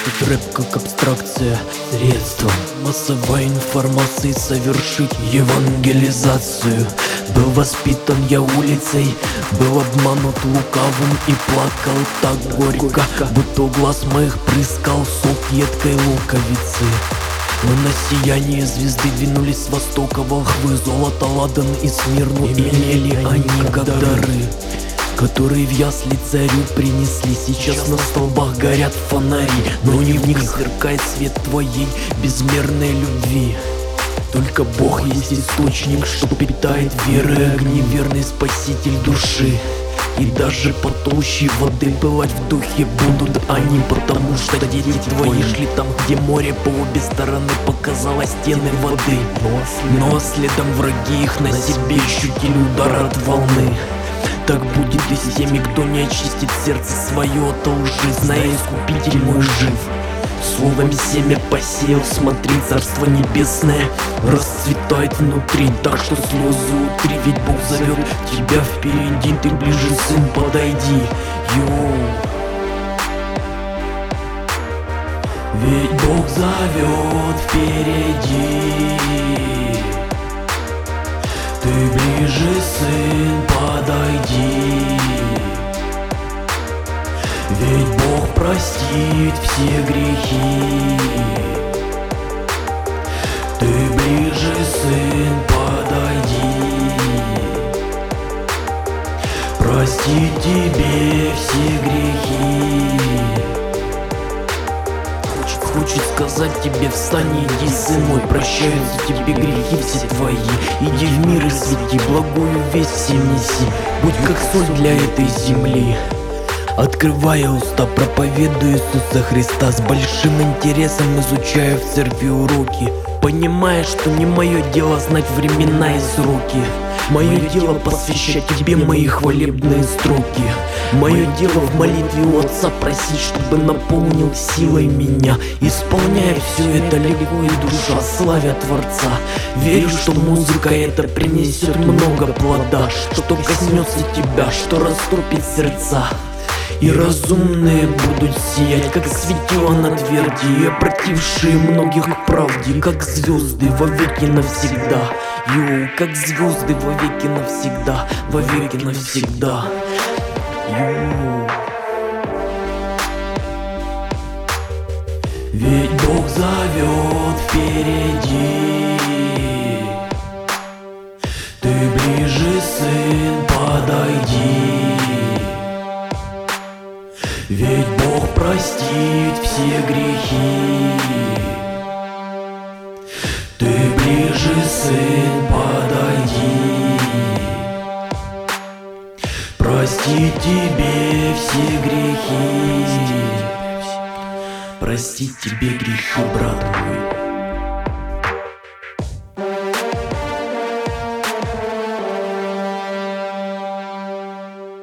Тут рэп как абстракция, средство массовой информации совершить евангелизацию. Был воспитан я улицей, был обманут лукавым и плакал так горько, будто у глаз моих прыскал сок едкой луковицы. Но на сияние звезды двинулись с востока волхвы, золото, ладан и смирну имели они как дары, которые в ясли царю принесли. Сейчас на столбах горят фонари, но не в них сверкает свет твоей безмерной любви. Только Бог есть источник, что питает верой огни, верный спаситель души. И даже по толще воды пылать в духе будут они, потому что дети твои шли там, где море по обе стороны показало стены воды. Но следом враги их на себе ощутили удар от волны. Так будет и с теми, кто не очистит сердце свое от лжи, зная искупитель мой жив. Словом семя посеял, смотри, царство небесное расцветает внутри. Так что слезы утри, ведь Бог зовет тебя впереди. Ты ближе, сын, подойди. Йоу. Ведь Бог зовет впереди. Ты ближе, сын, подойди. Ведь Бог простит все грехи. Ты ближе, сын, подойди. Простит тебе все грехи. Хочет сказать тебе: встань, иди, сын мой, прощаются тебе грехи все твои. Иди в мир и свети, благую весть всем неси. Будь как соль для этой земли. Открывая уста, проповедую Иисуса Христа, с большим интересом изучаю в церкви уроки, понимая, что не мое дело знать времена и сроки. Мое дело посвящать тебе мои хвалебные строки. Мое дело в молитве у Отца просить, чтобы наполнил силой меня. Исполняя все это легко, и душа славя Творца. Верю, что музыка эта принесет много плода, что коснется тебя, что растопит сердца. И разумные будут сиять, как светило на тверди, и обратившие многих к правде, как звезды вовеки навсегда. Йоу, как звезды вовеки навсегда, вовеки навсегда. Йоу. Ведь Бог зовет впереди. Ты ближе, сын, подойди. Ведь Бог простит все грехи. Ты ближе, сын, подойди. Простит тебе все грехи. Простит тебе грехи, брат мой.